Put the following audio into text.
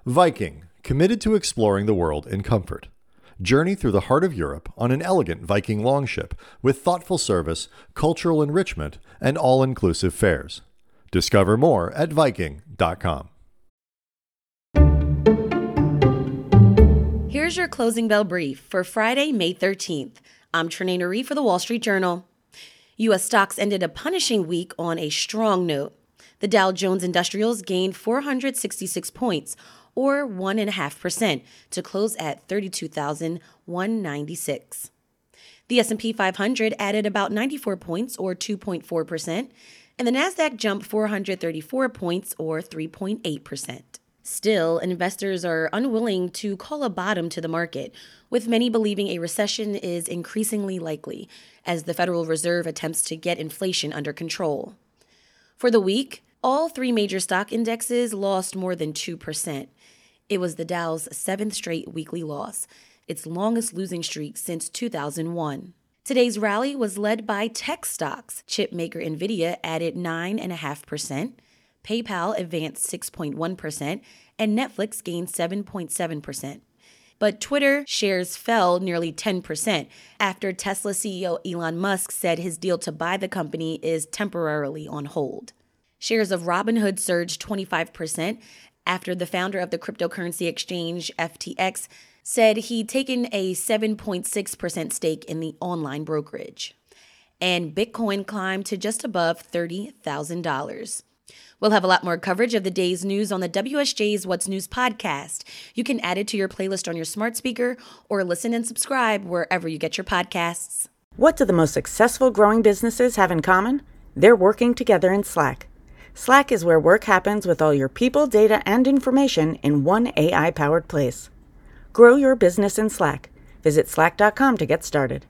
Viking, committed to exploring the world in comfort. Journey through the heart of Europe on an elegant Viking longship with thoughtful service, cultural enrichment, and all-inclusive fares. Discover more at Viking.com. Here's your closing bell brief for Friday, May 13th. I'm Trenae Nuri for the Wall Street Journal. U.S. stocks ended a punishing week on a strong note. The Dow Jones Industrials gained 466 points, or 1.5%, to close at 32,196. The S&P 500 added about 94 points, or 2.4%, and the Nasdaq jumped 434 points, or 3.8%. Still, investors are unwilling to call a bottom to the market, with many believing a recession is increasingly likely as the Federal Reserve attempts to get inflation under control. For the week, all three major stock indexes lost more than 2%. It was the Dow's seventh straight weekly loss, its longest losing streak since 2001. Today's rally was led by tech stocks. Chip maker NVIDIA added 9.5%, PayPal advanced 6.1%, and Netflix gained 7.7%. But Twitter shares fell nearly 10% after Tesla CEO Elon Musk said his deal to buy the company is temporarily on hold. Shares of Robinhood surged 25% after the founder of the cryptocurrency exchange FTX said he'd taken a 7.6% stake in the online brokerage. And Bitcoin climbed to just above $30,000. We'll have a lot more coverage of the day's news on the WSJ's What's News podcast. You can add it to your playlist on your smart speaker or listen and subscribe wherever you get your podcasts. What do the most successful growing businesses have in common? They're working together in Slack. Slack is where work happens with all your people, data, and information in one AI-powered place. Grow your business in Slack. Visit slack.com to get started.